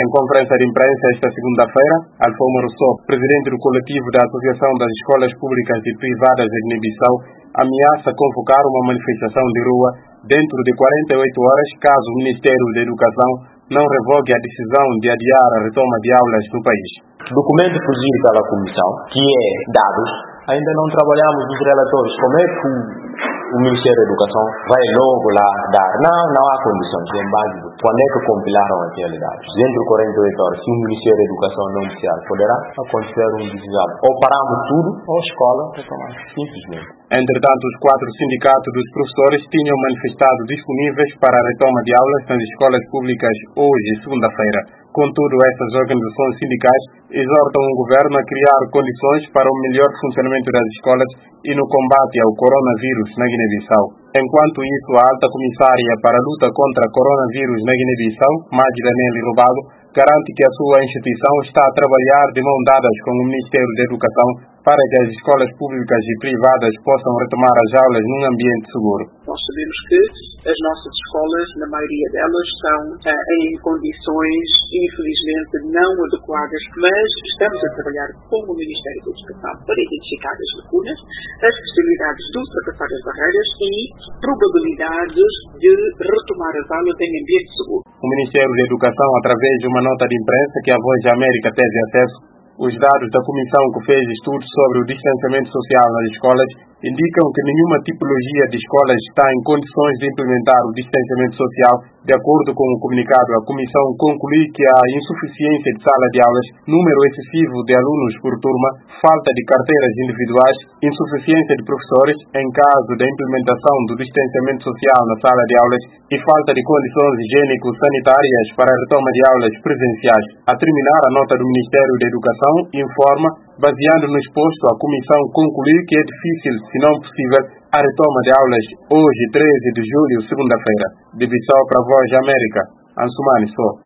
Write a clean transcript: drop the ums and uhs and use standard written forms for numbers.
Em conferência de imprensa esta segunda-feira, Alfama Rousseau, presidente do coletivo da Associação das Escolas Públicas e Privadas de Guiné-Bissau, ameaça convocar uma manifestação de rua dentro de 48 horas caso o Ministério da Educação não revogue a decisão de adiar a retoma de aulas no país. Documento fugido pela Comissão, que é dados, ainda não trabalhamos os relatores. Como é que o Ministério da Educação vai logo lá dar? Não há condições, em base de quando é que compilaram aqueles dados. Dentro de 48 horas, se o Ministério da Educação não iniciar, poderá acontecer um desastre. Ou paramos tudo, ou a escola retomar, simplesmente. Entretanto, os 4 sindicatos dos professores tinham manifestado disponíveis para a retoma de aulas nas escolas públicas hoje, segunda-feira. Contudo, essas organizações sindicais exortam o governo a criar condições para o melhor funcionamento das escolas e no combate ao coronavírus na Guiné-Bissau. Enquanto isso, a alta comissária para a luta contra o coronavírus na Guiné-Bissau, Magda Nelly Robalo, garante que a sua instituição está a trabalhar de mão dadas com o Ministério da Educação para que as escolas públicas e privadas possam retomar as aulas num ambiente seguro. Nós sabemos que as nossas escolas, na maioria delas, estão em condições, infelizmente, não adequadas, mas estamos a trabalhar com o Ministério da Educação para identificar as lacunas, as possibilidades de ultrapassar as barreiras e probabilidades de retomar as aulas em ambiente seguro. O Ministério da Educação, através de uma nota de imprensa que a Voz da América teve acesso, os dados da comissão que fez estudos sobre o distanciamento social nas escolas indicam que nenhuma tipologia de escolas está em condições de implementar o distanciamento social. De acordo com o comunicado, a comissão conclui que há insuficiência de sala de aulas, número excessivo de alunos por turma, falta de carteiras individuais, insuficiência de professores em caso da implementação do distanciamento social na sala de aulas e falta de condições higiênico-sanitárias para a retoma de aulas presenciais. A terminar, a nota do Ministério da Educação informa, baseando no exposto, a comissão concluiu que é difícil, se não possível, a retoma de aulas hoje, 13 de julho, segunda-feira. De Bissau para a Voz da América, Ansumani Só.